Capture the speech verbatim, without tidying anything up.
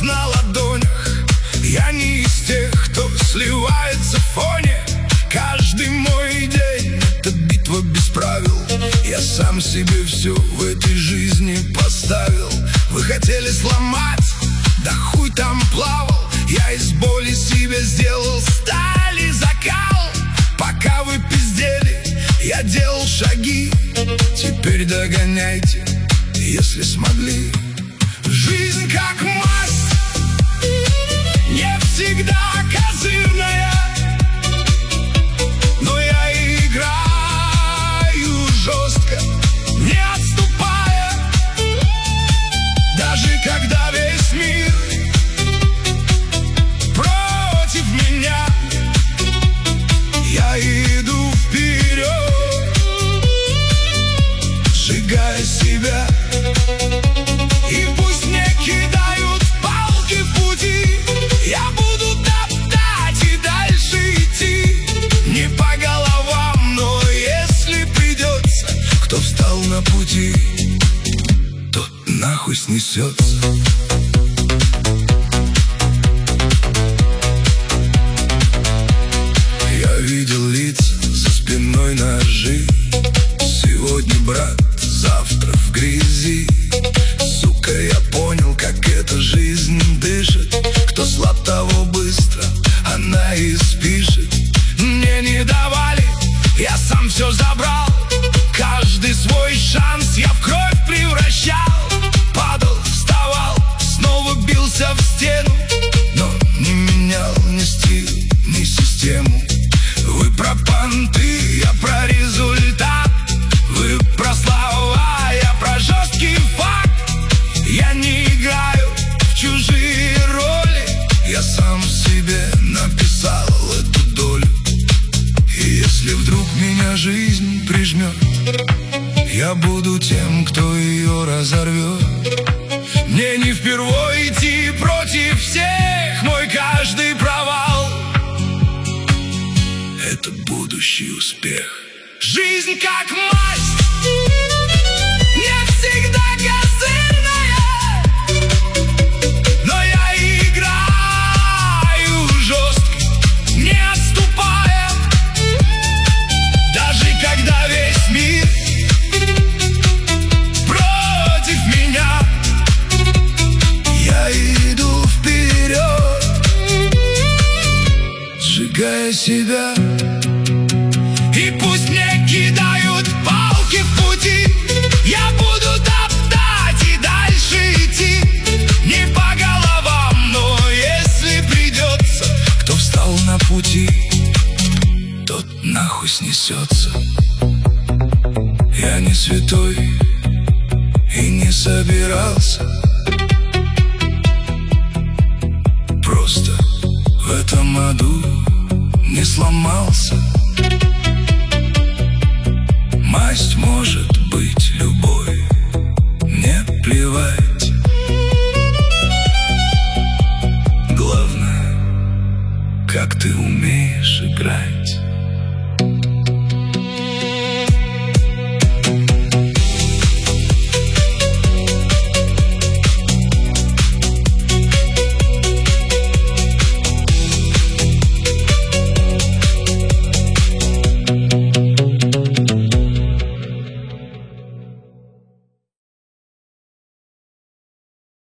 на ладонях. Я не из тех, кто сливается в фоне. Каждый мой день — это битва без правил. Я сам себе все в этой жизни поставил. Вы хотели сломать, да хуй там плавал. Я из боли себе сделал сталь и закал. Пока вы пиздели, я делал шаги. Теперь догоняйте, если смогли. Жизнь как масть, не всегда козырная, но я играю жестко, не отступая. Даже когда весь мир против меня, я иду вперед, сжигая себя. И пусть мне кидают палки в пути, я буду топтать и дальше идти. Не по головам, но если придется, кто встал на пути, тот нахуй снесется. Я видел лица, за спиной ножи. Сегодня брат, завтра в грязи. Сука, я понял, как эта жизнь дышит. Кто слаб, того быстро она и спишет. Мне не давали, я сам все забрал. Каждый свой шанс я в кровь превращал. Падал, вставал, снова бился в стену, но не менял ни стиль, ни систему. Вы про понты, я про результат. Вы про слова, я про жесткий факт. Я не играю в чужие роли, я сам себе написал эту долю. И если вдруг меня жизнь прижмет, я буду тем, кто ее разорвет. Мне не впервой идти против всех, мой каждый провал — это будущий успех. Жизнь как масть, не всегда козырная, но я играю жестко, не отступая. Даже когда весь мир против меня, я иду вперед, сжигая себя. И пусть мне кидают палки в пути, я буду топтать и дальше идти. Не по головам, но если придется, кто встал на пути, тот нахуй снесется. Я не святой и не собирался, просто в этом аду не сломался.